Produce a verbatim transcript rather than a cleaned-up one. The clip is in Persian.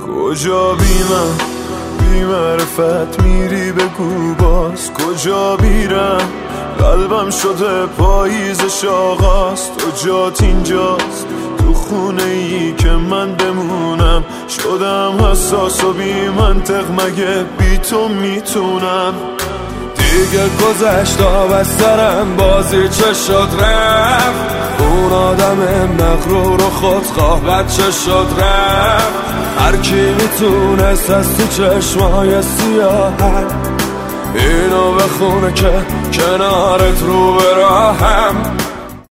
کجا بی من بی معرفت میری بگو باز کجا بیرم قلبم شده پاییزش آغاز تو جات اینجاست تو خونه ای که من بمونم شدم حساس و بی منطق مگه بی تو میتونم دیگه گذشت آب از سرم بازی چه شد رفت اون آدم مغرور و خودخواه بچه شد رفت هر کی میتونست از تو چشمای سیاهم اینو بخونه که کنارت رو به راهم